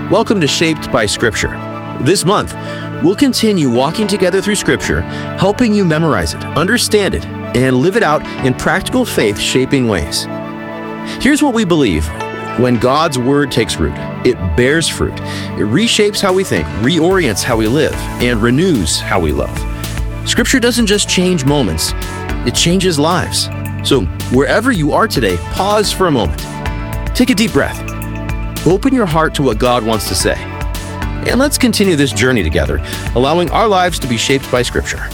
Welcome to Shaped by Scripture. This month, we'll continue walking together through Scripture, helping you memorize it, understand it, and live it out in practical faith-shaping ways. Here's what we believe. When God's Word takes root, it bears fruit. It reshapes how we think, reorients how we live, and renews how we love. Scripture doesn't just change moments, it changes lives. So wherever you are today, pause for a moment. Take a deep breath. Open your heart to what God wants to say. And let's continue this journey together, allowing our lives to be shaped by Scripture.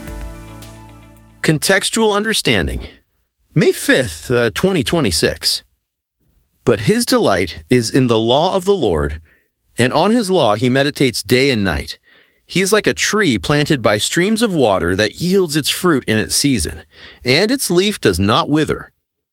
Contextual understanding. May 5th, 2026. But his delight is in the law of the Lord, and on his law he meditates day and night. He is like a tree planted by streams of water that yields its fruit in its season, and its leaf does not wither.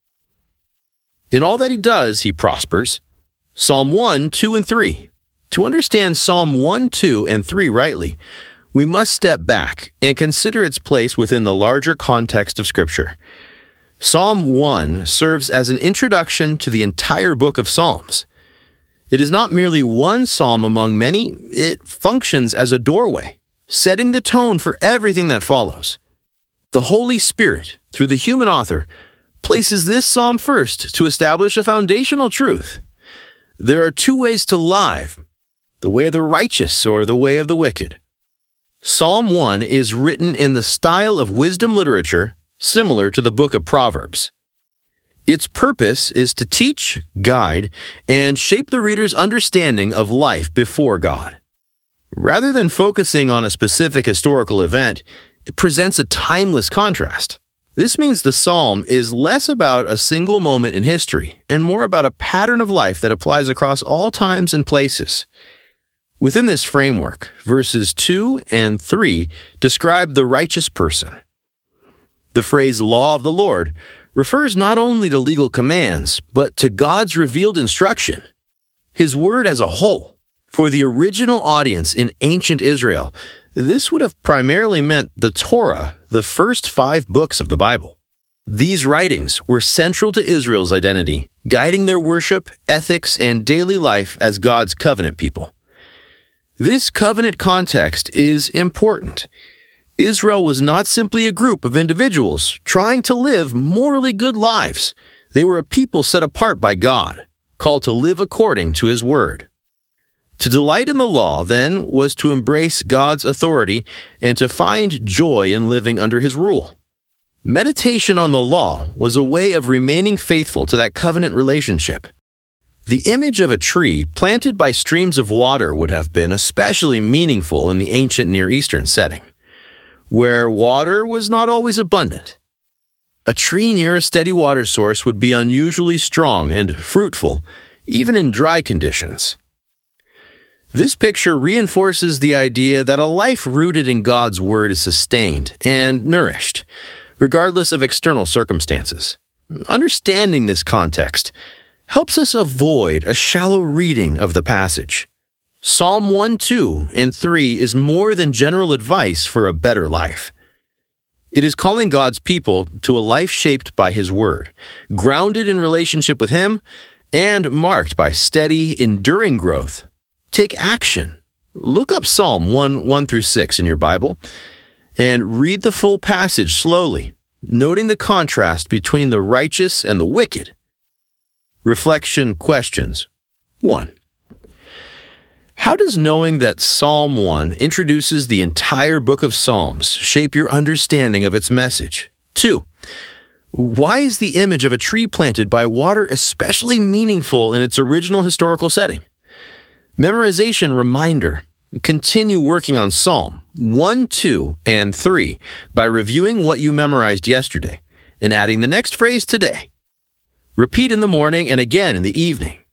In all that he does, he prospers. Psalm 1, 2, and 3. To understand Psalm 1, 2, and 3 rightly, we must step back and consider its place within the larger context of Scripture. Psalm 1 serves as an introduction to the entire book of Psalms. It is not merely one psalm among many, it functions as a doorway, setting the tone for everything that follows. The Holy Spirit, through the human author, places this psalm first to establish a foundational truth. There are two ways to live, the way of the righteous or the way of the wicked. Psalm 1 is written in the style of wisdom literature, similar to the book of Proverbs. Its purpose is to teach, guide, and shape the reader's understanding of life before God. Rather than focusing on a specific historical event, it presents a timeless contrast. This means the psalm is less about a single moment in history and more about a pattern of life that applies across all times and places. Within this framework, verses 2 and 3 describe the righteous person. The phrase law of the Lord refers not only to legal commands, but to God's revealed instruction, His word as a whole. For the original audience in ancient Israel, this would have primarily meant the Torah, the first 5 books of the Bible. These writings were central to Israel's identity, guiding their worship, ethics, and daily life as God's covenant people. This covenant context is important. Israel was not simply a group of individuals trying to live morally good lives. They were a people set apart by God, called to live according to His word. To delight in the law, then, was to embrace God's authority and to find joy in living under His rule. Meditation on the law was a way of remaining faithful to that covenant relationship. The image of a tree planted by streams of water would have been especially meaningful in the ancient Near Eastern setting, where water was not always abundant. A tree near a steady water source would be unusually strong and fruitful, even in dry conditions. This picture reinforces the idea that a life rooted in God's word is sustained and nourished, regardless of external circumstances. Understanding this context helps us avoid a shallow reading of the passage. Psalm 1, 2, and 3 is more than general advice for a better life. It is calling God's people to a life shaped by His word, grounded in relationship with Him, and marked by steady, enduring growth. Take action. Look up Psalm 1 through 6 in your Bible, and read the full passage slowly, noting the contrast between the righteous and the wicked. Reflection questions. 1. How does knowing that Psalm 1 introduces the entire book of Psalms shape your understanding of its message? 2. Why is the image of a tree planted by water especially meaningful in its original historical setting? Memorization reminder. Continue working on Psalm 1, 2, and 3 by reviewing what you memorized yesterday and adding the next phrase today. Repeat in the morning and again in the evening.